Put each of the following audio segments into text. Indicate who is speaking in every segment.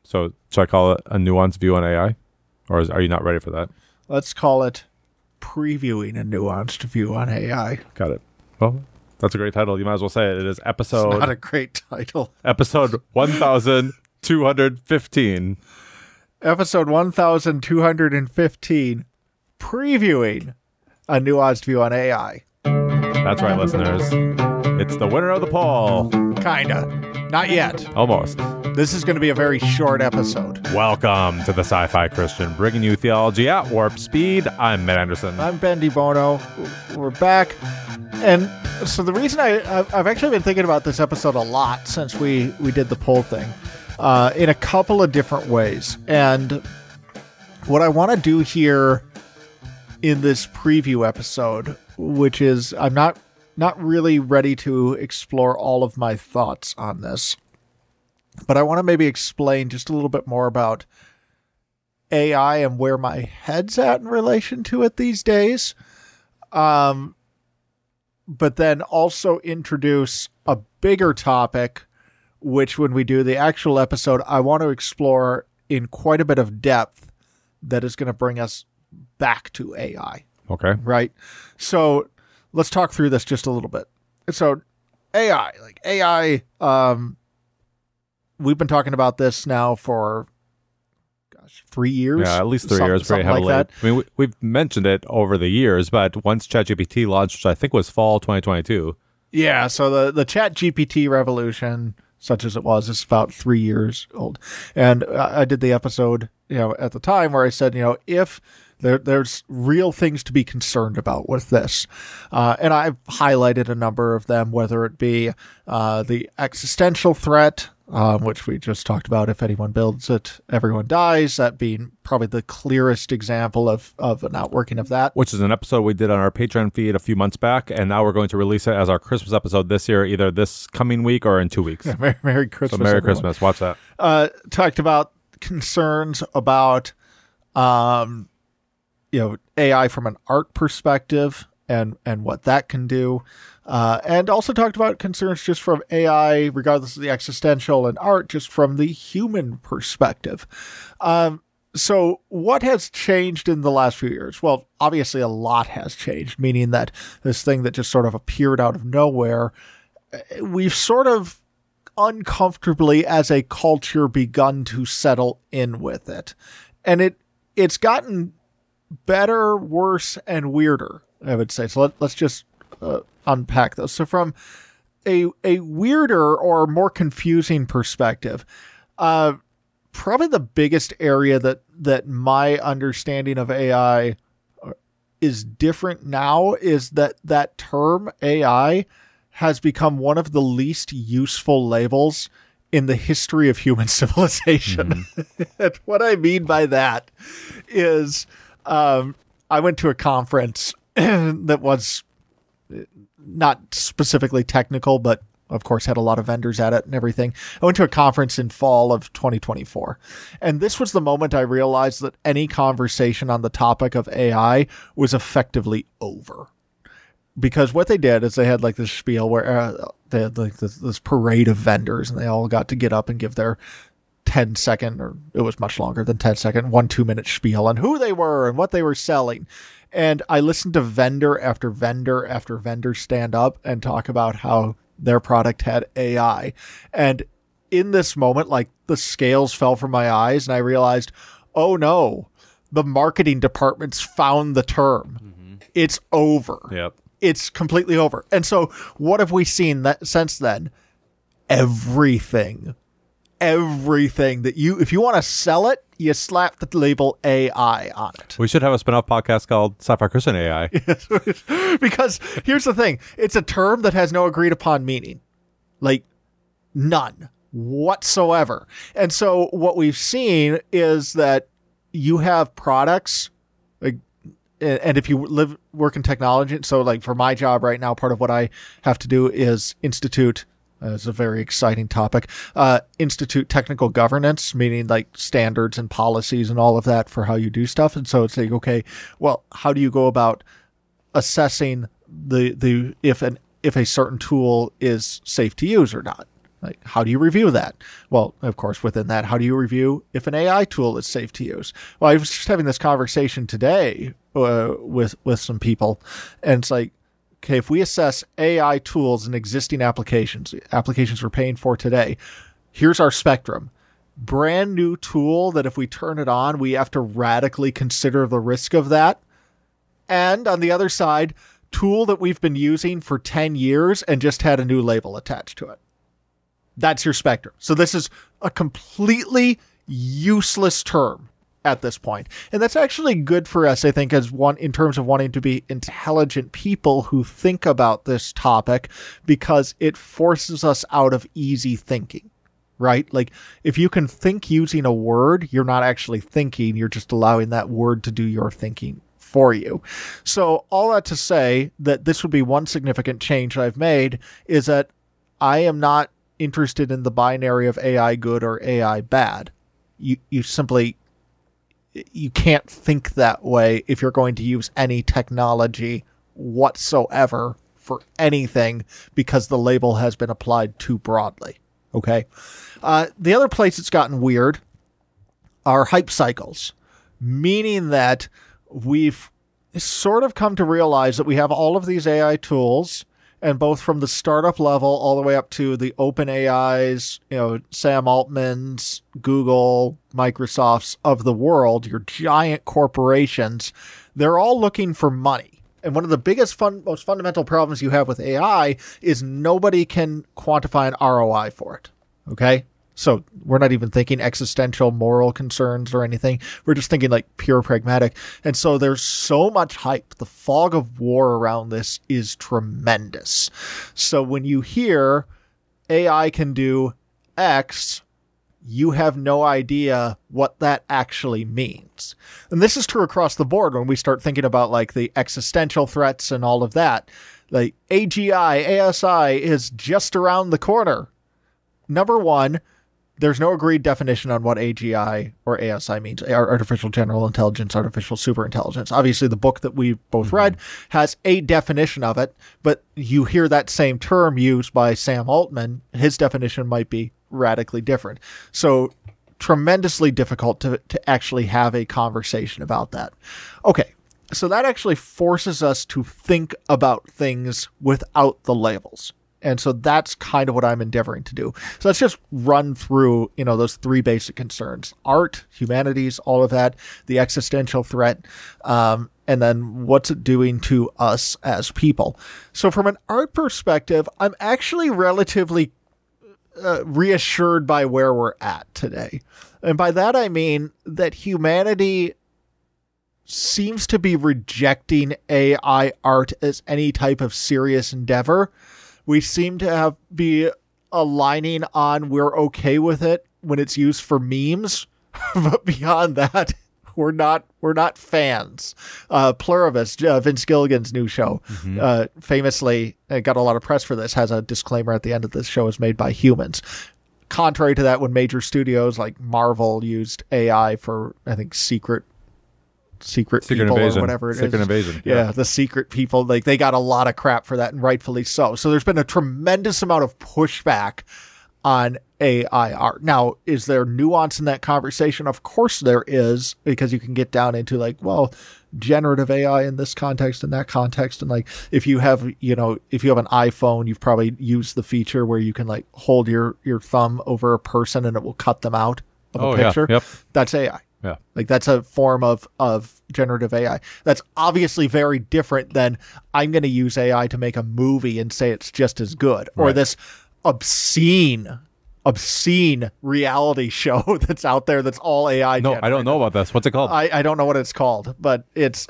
Speaker 1: So should I call it a nuanced view on AI? Or are you not ready for that?
Speaker 2: Let's call it previewing a nuanced view on AI.
Speaker 1: Got it. Well, that's a great title. You might as well say it. It is episode...
Speaker 2: It's not a great title.
Speaker 1: Episode 1215.
Speaker 2: Episode 1215. Previewing a nuanced view on AI.
Speaker 1: That's right, listeners. It's the winner of the poll.
Speaker 2: Kinda. Not yet.
Speaker 1: Almost.
Speaker 2: This is going to be a very short episode.
Speaker 1: Welcome to the Sci-Fi Christian, bringing you theology at warp speed. I'm Matt Anderson.
Speaker 2: I'm Ben DiBono. We're back. And so the reason I've actually been thinking about this episode a lot since we did the poll thing in a couple of different ways. And what I want to do here in this preview episode, which is I'm not really ready to explore all of my thoughts on this, but I want to maybe explain just a little bit more about AI and where my head's at in relation to it these days. But then also introduce a bigger topic, which when we do the actual episode, I want to explore in quite a bit of depth that is going to bring us back to AI.
Speaker 1: Okay.
Speaker 2: Right? So let's talk through this just a little bit. So AI, we've been talking about this now for 3 years.
Speaker 1: Yeah, at least 3 years, pretty heavily.
Speaker 2: Like that.
Speaker 1: I mean, we've mentioned it over the years, but once ChatGPT launched, which I think was fall 2022.
Speaker 2: Yeah, so the ChatGPT revolution, such as it was, is about 3 years old. And I did the episode, at the time where I said, if there's real things to be concerned about with this. And I've highlighted a number of them, whether it be the existential threat, which we just talked about. If anyone builds it, everyone dies. That being probably the clearest example of an outworking of that.
Speaker 1: Which is an episode we did on our Patreon feed a few months back, and now we're going to release it as our Christmas episode this year, either this coming week or in 2 weeks.
Speaker 2: Yeah, Merry Christmas.
Speaker 1: So Merry
Speaker 2: everyone.
Speaker 1: Christmas. Watch that.
Speaker 2: Talked about concerns about AI from an art perspective and what that can do. And also talked about concerns just from AI, regardless of the existential, and art just from the human perspective. So what has changed in the last few years? Well, obviously a lot has changed, meaning that this thing that just sort of appeared out of nowhere, we've sort of uncomfortably as a culture begun to settle in with it. And it's gotten better, worse, and weirder, I would say. So let's just unpack those. So from a weirder or more confusing perspective, probably the biggest area that my understanding of AI is different now is that term AI has become one of the least useful labels in the history of human civilization. Mm-hmm. And what I mean by that is I went to a conference that was not specifically technical, but of course had a lot of vendors at it and everything. I went to a conference in fall of 2024. And this was the moment I realized that any conversation on the topic of AI was effectively over. Because what they did is they had like this spiel where they had like this parade of vendors, and they all got to get up and give their 10-second, or it was much longer than 10-second, 1-2 minute spiel on who they were and what they were selling. And I listened to vendor after vendor after vendor stand up and talk about how their product had AI. And in this moment, like the scales fell from my eyes and I realized, oh no, the marketing department's found the term. Mm-hmm. It's over.
Speaker 1: Yep.
Speaker 2: It's completely over. And so what have we seen since then? Everything that if you want to sell it, you slap the label AI on it.
Speaker 1: We should have a spin-off podcast called Sci-Fi Christian AI.
Speaker 2: Because here's the thing. It's a term that has no agreed upon meaning. Like, none whatsoever. And so what we've seen is that you have products, like, and if you work in technology, so like for my job right now, part of what I have to do is institute, it's a very exciting topic, institute technical governance, meaning like standards and policies and all of that for how you do stuff. And so it's like, okay, well, how do you go about assessing if a certain tool is safe to use or not? Like, how do you review that? Well, of course, within that, how do you review if an AI tool is safe to use? Well, I was just having this conversation today with some people, and it's like, okay, if we assess AI tools and existing applications we're paying for today, here's our spectrum. Brand new tool that if we turn it on, we have to radically consider the risk of that. And on the other side, tool that we've been using for 10 years and just had a new label attached to it. That's your spectrum. So this is a completely useless term at this point. And that's actually good for us, I think, in terms of wanting to be intelligent people who think about this topic, because it forces us out of easy thinking, right? Like, if you can think using a word, you're not actually thinking, you're just allowing that word to do your thinking for you. So all that to say that this would be one significant change I've made, is that I am not interested in the binary of AI good or AI bad. You can't think that way if you're going to use any technology whatsoever for anything, because the label has been applied too broadly. Okay. The other place it's gotten weird are hype cycles, meaning that we've sort of come to realize that we have all of these AI tools, and both from the startup level all the way up to the OpenAIs, Sam Altman's, Google, Microsoft's of the world, your giant corporations, they're all looking for money. And one of the biggest, most fundamental problems you have with AI is nobody can quantify an ROI for it. Okay? So we're not even thinking existential moral concerns or anything. We're just thinking like pure pragmatic. And so there's so much hype. The fog of war around this is tremendous. So when you hear AI can do X, you have no idea what that actually means. And this is true across the board when we start thinking about like the existential threats and all of that. Like AGI, ASI is just around the corner. Number one, there's no agreed definition on what AGI or ASI means. Artificial General Intelligence, Artificial Superintelligence. Obviously, the book that we both read has a definition of it, but you hear that same term used by Sam Altman, his definition might be radically different. So tremendously difficult to actually have a conversation about that. Okay, so that actually forces us to think about things without the labels. And so that's kind of what I'm endeavoring to do. So let's just run through, those three basic concerns: art, humanities, all of that, the existential threat, and then what's it doing to us as people. So from an art perspective, I'm actually relatively reassured by where we're at today. And by that, I mean that humanity seems to be rejecting AI art as any type of serious endeavor. We seem to be aligning on we're okay with it when it's used for memes, but beyond that, we're not fans. Pluribus, Vince Gilligan's new show, famously got a lot of press for this, has a disclaimer at the end of this show is made by humans. Contrary to that, when major studios like Marvel used AI for, I think, secret people invasion. Or whatever it is.
Speaker 1: Secret invasion.
Speaker 2: Yeah, the secret people, like they got a lot of crap for that, and rightfully so. So there's been a tremendous amount of pushback on AI art. Now, is there nuance in that conversation? Of course there is, because you can get down into like, well, generative AI in this context and that context. And like, if you have an iPhone, you've probably used the feature where you can like hold your thumb over a person and it will cut them out of a picture.
Speaker 1: Yeah. Yep.
Speaker 2: That's AI.
Speaker 1: Yeah.
Speaker 2: Like that's a form of generative AI. That's obviously very different than I'm going to use AI to make a movie and say it's just as good. Or
Speaker 1: right.
Speaker 2: This obscene reality show that's out there that's all AI.
Speaker 1: No, I don't know about this. What's it called?
Speaker 2: I don't know what it's called, but it's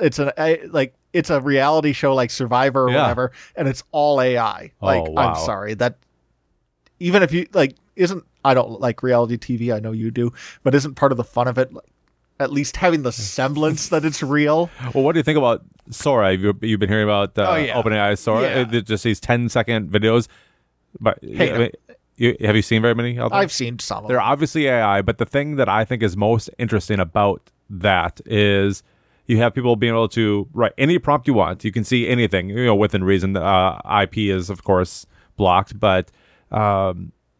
Speaker 2: a reality show like Survivor or whatever, and it's all AI. Like,
Speaker 1: oh, wow.
Speaker 2: I'm sorry, that even if you like I don't like reality TV. I know you do, but isn't part of the fun of it at least having the semblance that it's real?
Speaker 1: Well, what do you think about Sora? You've been hearing about OpenAI Sora?
Speaker 2: Yeah.
Speaker 1: Just these 10-second videos. But have you seen very many out there?
Speaker 2: I've seen some of them.
Speaker 1: They're obviously AI, but the thing that I think is most interesting about that is you have people being able to write any prompt you want. You can see anything, within reason. IP is, of course, blocked, but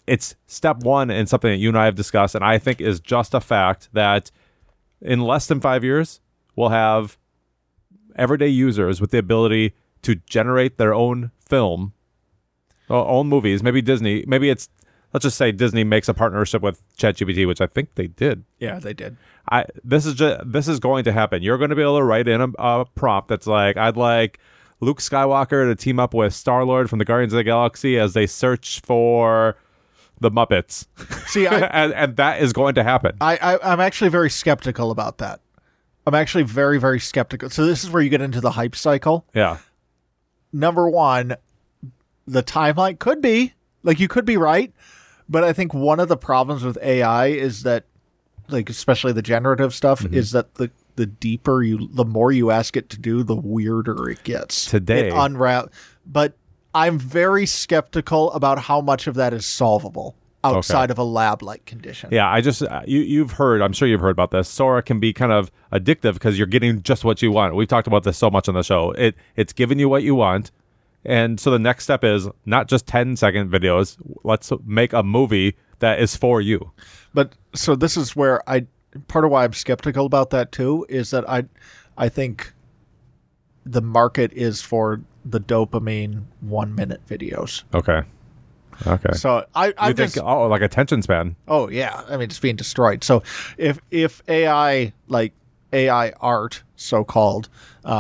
Speaker 1: it's step one in something that you and I have discussed, and I think is just a fact that in less than 5 years, we'll have everyday users with the ability to generate their own film, own movies. Maybe Disney, let's just say Disney makes a partnership with ChatGPT, which I think they did.
Speaker 2: Yeah, they did.
Speaker 1: This is going to happen. You're going to be able to write in a prompt that's like, I'd like Luke Skywalker to team up with Star-Lord from the Guardians of the Galaxy as they search for the Muppets.
Speaker 2: See,
Speaker 1: and that is going to happen.
Speaker 2: I'm actually very skeptical about that. I'm actually very, very skeptical. So this is where you get into the hype cycle.
Speaker 1: Yeah.
Speaker 2: Number one, the timeline could be, like, you could be right, but I think one of the problems with AI is that, like, especially the generative stuff, is that the more you ask it to do, the weirder it gets.
Speaker 1: Today.
Speaker 2: But I'm very skeptical about how much of that is solvable outside of a lab-like condition.
Speaker 1: Yeah, you've heard, I'm sure you've heard about this. Sora can be kind of addictive because you're getting just what you want. We've talked about this so much on the show. It's giving you what you want. And so the next step is not just 10-second videos. Let's make a movie that is for you.
Speaker 2: But so this is where part of why I'm skeptical about that too is that I think the market is for the dopamine 1-minute videos.
Speaker 1: Okay.
Speaker 2: So I
Speaker 1: think like attention span.
Speaker 2: Oh yeah, I mean it's being destroyed. So if AI, like AI art, so called,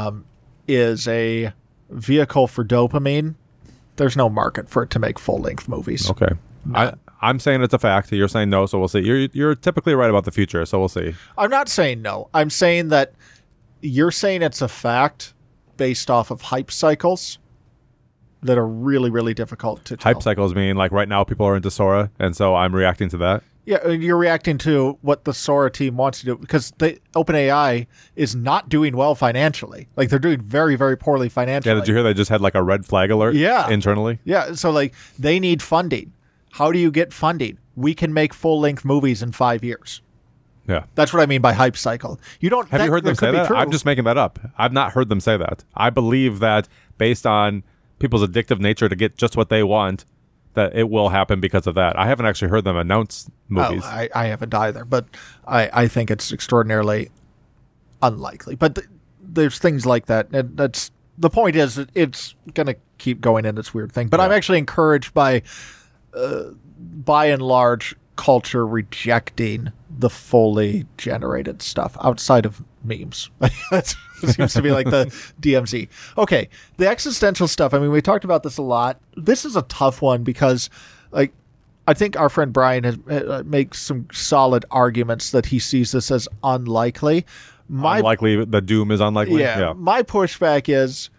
Speaker 2: is a vehicle for dopamine, there's no market for it to make full length movies.
Speaker 1: Okay. I'm saying it's a fact. You're saying no, so we'll see. You're typically right about the future, so we'll see.
Speaker 2: I'm not saying no. I'm saying that you're saying it's a fact based off of hype cycles that are really, really difficult to tell.
Speaker 1: Hype cycles mean like right now people are into Sora, and so I'm reacting to that.
Speaker 2: Yeah, you're reacting to what the Sora team wants to do because OpenAI is not doing well financially. Like they're doing very, very poorly financially.
Speaker 1: Yeah, did you hear they just had like a red flag alert? Internally.
Speaker 2: Yeah, so like they need funding. How do you get funding? We can make full-length movies in 5 years.
Speaker 1: Yeah,
Speaker 2: that's what I mean by hype cycle. You don't
Speaker 1: have you heard them say that? I'm just making that up. I've not heard them say that. I believe that based on people's addictive nature to get just what they want, that it will happen because of that. I haven't actually heard them announce movies.
Speaker 2: I haven't either, but I think it's extraordinarily unlikely. But there's things like that. And that's the point is that it's going to keep going in this weird thing. But I'm actually encouraged by and large, culture rejecting the fully generated stuff outside of memes. That seems to be like the DMZ. Okay, the existential stuff. I mean, we talked about this a lot. This is a tough one because, like, I think our friend Brian has makes some solid arguments that he sees this as unlikely.
Speaker 1: Unlikely, the doom is unlikely?
Speaker 2: Yeah. My pushback is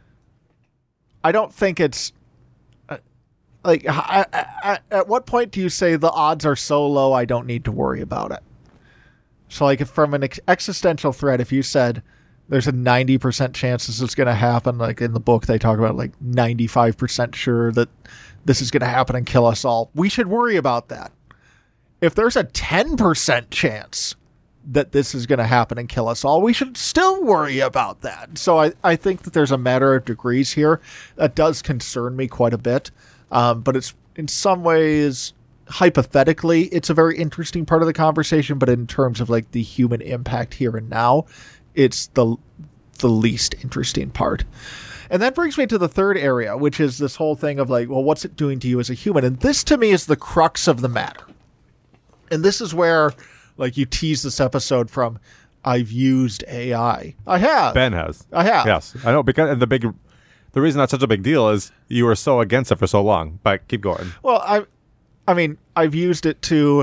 Speaker 2: I don't think it's like, at what point do you say the odds are so low I don't need to worry about it? So, like, if from an existential threat, if you said there's a 90% chance this is going to happen, like in the book they talk about like 95% sure that this is going to happen and kill us all, we should worry about that. If there's a 10% chance that this is going to happen and kill us all, we should still worry about that. So I think that there's a matter of degrees here. That does concern me quite a bit. But it's in some ways, hypothetically, it's a very interesting part of the conversation. But in terms of like the human impact here and now, it's the least interesting part. And that brings me to the third area, which is this whole thing of like, well, what's it doing to you as a human? And this to me is the crux of the matter. And this is where, like, you tease this episode from, I've used AI. I have.
Speaker 1: Ben has.
Speaker 2: I have.
Speaker 1: Yes. I know, because the reason that's such a big deal is you were so against it for so long. But keep going.
Speaker 2: Well, I mean, I've used it to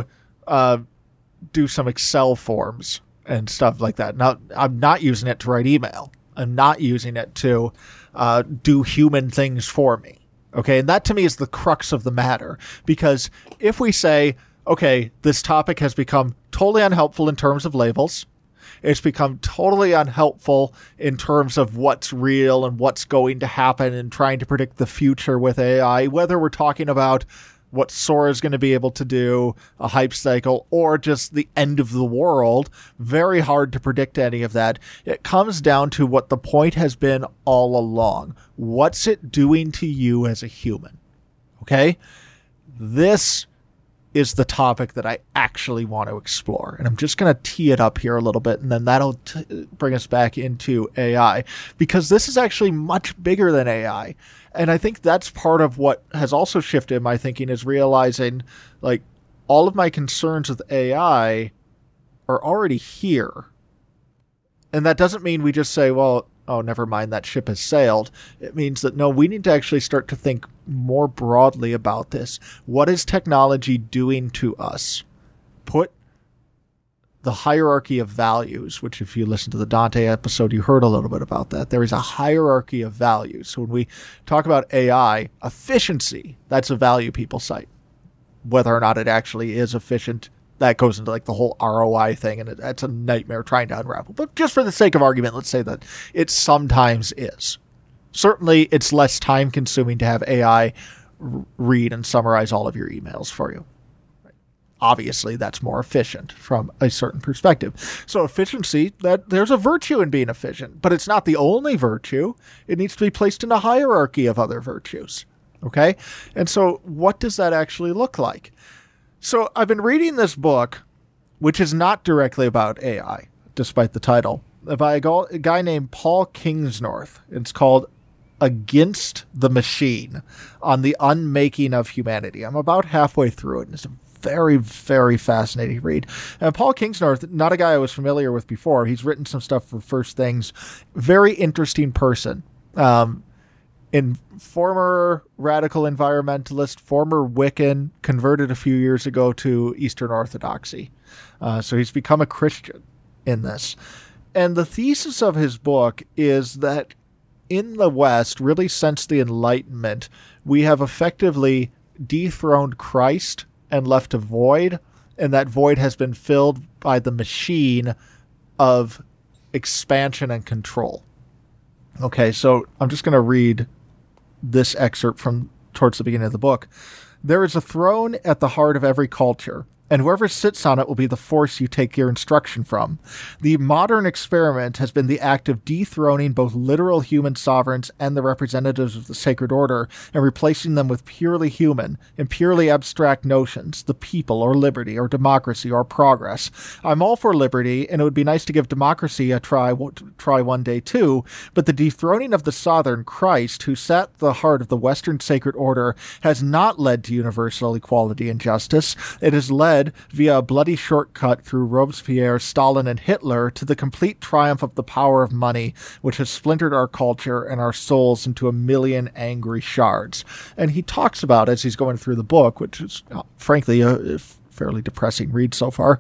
Speaker 2: do some Excel forms and stuff like that. Now, I'm not using it to write email. I'm not using it to do human things for me. Okay, and that to me is the crux of the matter. Because if we say, okay, this topic has become totally unhelpful in terms of labels. It's become totally unhelpful in terms of what's real and what's going to happen and trying to predict the future with AI, whether we're talking about what Sora is going to be able to do, a hype cycle, or just the end of the world. Very hard to predict any of that. It comes down to what the point has been all along. What's it doing to you as a human? Okay? This is the topic that I actually want to explore. And I'm just going to tee it up here a little bit, and then that'll bring us back into AI, because this is actually much bigger than AI. And I think that's part of what has also shifted my thinking, is realizing, like, all of my concerns with AI are already here. And that doesn't mean we just say, well, oh, never mind, that ship has sailed. It means that, no, we need to actually start to think more broadly about this. What is technology doing to us? Put the hierarchy of values, which if you listen to the Dante episode, you heard a little bit about that. There is a hierarchy of values. So when we talk about AI, efficiency, that's a value people cite. Whether or not it actually is efficient, that goes into like the whole ROI thing, and that's a nightmare trying to unravel. But just for the sake of argument, let's say that it sometimes is. Certainly, it's less time consuming to have AI read and summarize all of your emails for you. Obviously, that's more efficient from a certain perspective. So efficiency, that there's a virtue in being efficient, but it's not the only virtue. It needs to be placed in a hierarchy of other virtues. Okay? And so what does that actually look like? So I've been reading this book, which is not directly about AI, despite the title, by a guy named Paul Kingsnorth. It's called Against the Machine, on the Unmaking of Humanity. I'm about halfway through it, and it's a very, very fascinating read. And Paul Kingsnorth, not a guy I was familiar with before. He's written some stuff for First Things. Very interesting person. Former radical environmentalist, former Wiccan, converted a few years ago to Eastern Orthodoxy. So he's become a Christian in this. And the thesis of his book is that in the West, really since the Enlightenment, we have effectively dethroned Christ and left a void, and that void has been filled by the machine of expansion and control. Okay, so I'm just going to read this excerpt from towards the beginning of the book. There is a throne at the heart of every culture, and whoever sits on it will be the force you take your instruction from. The modern experiment has been the act of dethroning both literal human sovereigns and the representatives of the sacred order, and replacing them with purely human and purely abstract notions, the people, or liberty, or democracy, or progress. I'm all for liberty, and it would be nice to give democracy a try one day too, but the dethroning of the Southern Christ, who sat at the heart of the Western sacred order, has not led to universal equality and justice. It has led via a bloody shortcut through Robespierre, Stalin, and Hitler to the complete triumph of the power of money, which has splintered our culture and our souls into a million angry shards. And he talks about, as he's going through the book, which is frankly a fairly depressing read so far,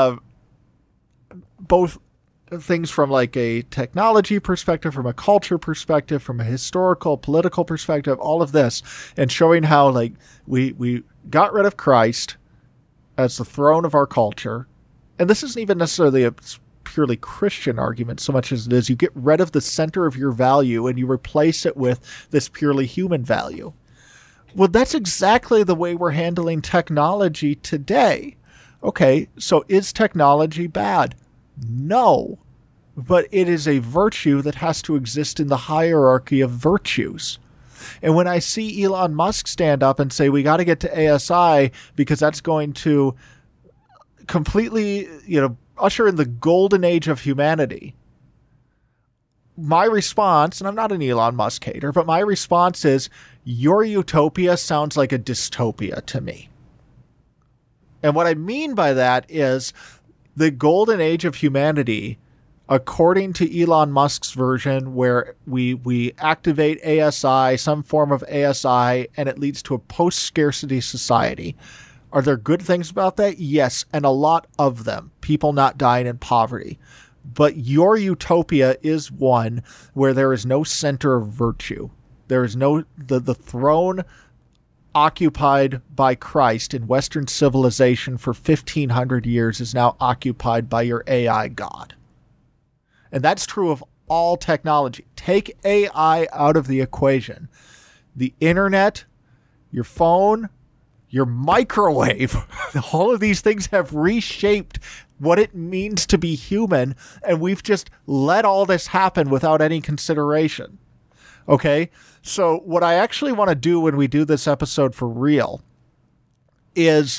Speaker 2: both things from like a technology perspective, from a culture perspective, from a historical, political perspective, all of this, and showing how like we got rid of Christ as the throne of our culture. And this isn't even necessarily a purely Christian argument so much as it is you get rid of the center of your value and you replace it with this purely human value. Well, that's exactly the way we're handling technology today. Okay, so is technology bad? No, but it is a virtue that has to exist in the hierarchy of virtues. And when I see Elon Musk stand up and say, we got to get to ASI because that's going to completely, usher in the golden age of humanity, my response, and I'm not an Elon Musk hater, but my response is, your utopia sounds like a dystopia to me. And what I mean by that is the golden age of humanity, according to Elon Musk's version, where we activate ASI, some form of ASI, and it leads to a post-scarcity society. Are there good things about that? Yes, and a lot of them. People not dying in poverty. But your utopia is one where there is no center of virtue. There is no... The throne occupied by Christ in Western civilization for 1,500 years is now occupied by your AI god. And that's true of all technology. Take AI out of the equation. The internet, your phone, your microwave, all of these things have reshaped what it means to be human, and we've just let all this happen without any consideration. Okay? So what I actually want to do when we do this episode for real is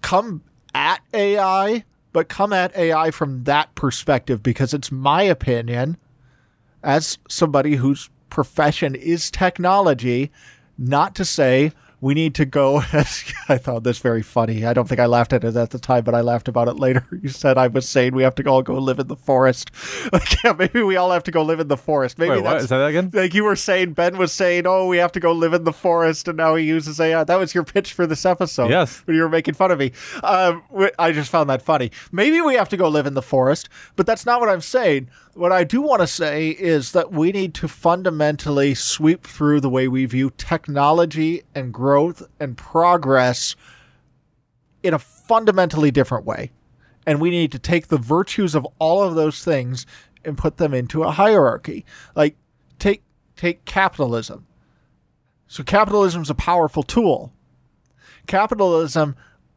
Speaker 2: come at AI, but come at AI from that perspective, because it's my opinion, as somebody whose profession is technology, not to say we need to go. I found this very funny. I don't think I laughed at it at the time, but I laughed about it later. You said I was saying we have to all go live in the forest. Like, yeah, maybe we all have to go live in the forest. Maybe
Speaker 1: Wait, what? Say that again?
Speaker 2: Like you were saying, Ben was saying, oh, we have to go live in the forest, and now he uses AI. That was your pitch for this episode.
Speaker 1: Yes.
Speaker 2: When you were making fun of me. I just found that funny. Maybe we have to go live in the forest, but that's not what I'm saying. What I do want to say is that we need to fundamentally sweep through the way we view technology and growth and progress in a fundamentally different way. And we need to take the virtues of all of those things and put them into a hierarchy. Like, take capitalism. So capitalism is a powerful tool. Capitalism,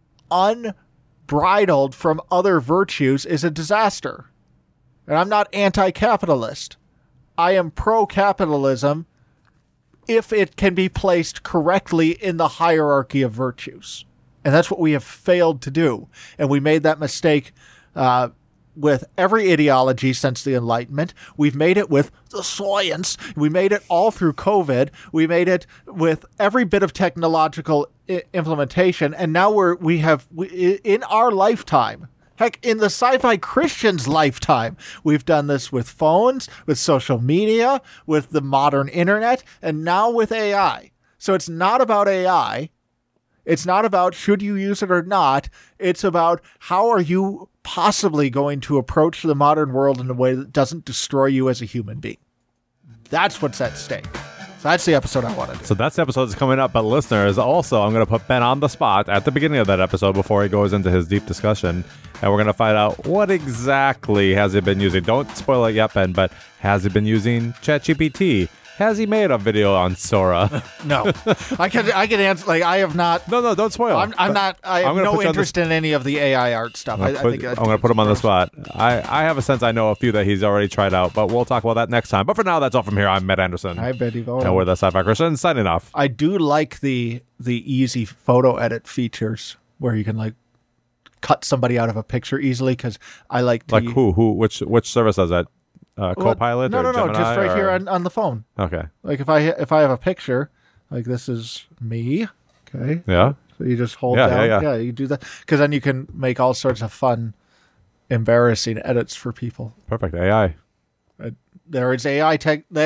Speaker 2: unbridled from other virtues, is a disaster. And I'm not anti-capitalist. I am pro-capitalism if it can be placed correctly in the hierarchy of virtues. And that's what we have failed to do. And we made that mistake with every ideology since the Enlightenment. We've made it with the science. We made it all through COVID. We made it with every bit of technological implementation. And now we have in our lifetime, heck, in the Sci-Fi Christian's lifetime, we've done this with phones, with social media, with the modern internet, and now with AI. So it's not about AI. It's not about should you use it or not. It's about how are you possibly going to approach the modern world in a way that doesn't destroy you as a human being. That's what's at stake. So that's the episode I want to do.
Speaker 1: So that's the episode that's coming up. But listeners, also, I'm going to put Ben on the spot at the beginning of that episode before he goes into his deep discussion. And we're going to find out what exactly has he been using. Don't spoil it yet, Ben, but has he been using ChatGPT? Has he made a video on Sora?
Speaker 2: No. I can answer, like, I have not.
Speaker 1: No, don't spoil.
Speaker 2: I have no interest in any of the AI art stuff.
Speaker 1: I'm going to put him on the spot. I have a sense I know a few that he's already tried out, but we'll talk about that next time. But for now, that's all from here. I'm Matt Anderson.
Speaker 2: Hi, Betty Bowen.
Speaker 1: And we're the Sci-Fi Christians, signing off.
Speaker 2: I do like the easy photo edit features where you can, like, cut somebody out of a picture easily, because I like to...
Speaker 1: Like who? Which service does that? Copilot?
Speaker 2: No,
Speaker 1: or Gemini,
Speaker 2: just right
Speaker 1: or...
Speaker 2: here on the phone.
Speaker 1: Okay.
Speaker 2: Like if I have a picture, like this is me. Okay.
Speaker 1: Yeah.
Speaker 2: So you just hold down. Yeah, you do that, because then you can make all sorts of fun, embarrassing edits for people.
Speaker 1: Perfect. AI.
Speaker 2: There is AI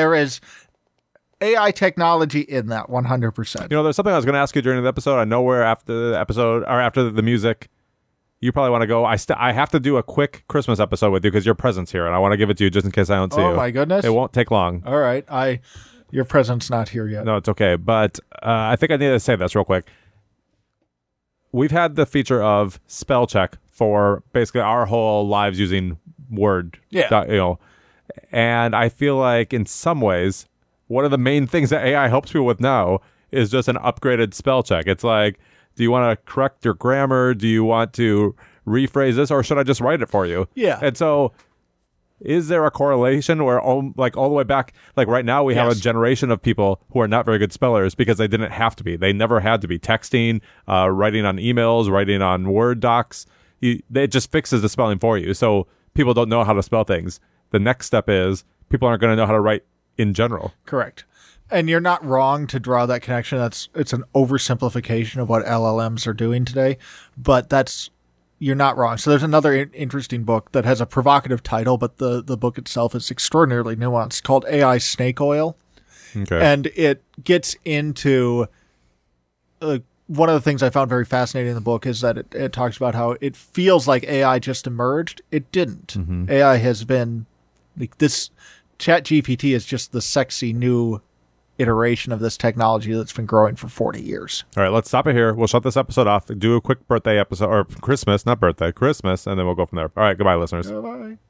Speaker 2: technology in that 100%.
Speaker 1: You know, there's something I was going to ask you during the episode. I know we're after the episode or after the music. You probably want to go. I have to do a quick Christmas episode with you because your present's here, and I want to give it to you just in case I don't see you.
Speaker 2: Oh, my goodness.
Speaker 1: It won't take long.
Speaker 2: All right. Your present's not here yet.
Speaker 1: No, it's okay. But I think I need to say this real quick. We've had the feature of spell check for basically our whole lives using Word.
Speaker 2: Yeah.
Speaker 1: And I feel like in some ways, one of the main things that AI helps people with now is just an upgraded spell check. It's like, do you want to correct your grammar? Do you want to rephrase this, or should I just write it for you?
Speaker 2: Yeah.
Speaker 1: And so, is there a correlation where, all the way back, like right now, we have a generation of people who are not very good spellers because they didn't have to be. They never had to be texting, writing on emails, writing on Word docs. It just fixes the spelling for you. So people don't know how to spell things. The next step is people aren't going to know how to write in general.
Speaker 2: Correct. And you're not wrong to draw that connection. It's an oversimplification of what LLMs are doing today, but you're not wrong. So there's another interesting book that has a provocative title, but the book itself is extraordinarily nuanced, called AI Snake Oil.
Speaker 1: Okay.
Speaker 2: And it gets into one of the things I found very fascinating in the book is that it talks about how it feels like AI just emerged. It didn't. Mm-hmm. AI has been like this. ChatGPT is just the sexy new iteration of this technology that's been growing for 40 years.
Speaker 1: All right, let's stop it here. We'll shut this episode off, do a quick birthday episode, or Christmas, not birthday, Christmas, and then we'll go from there. All right, goodbye, listeners.
Speaker 2: Bye.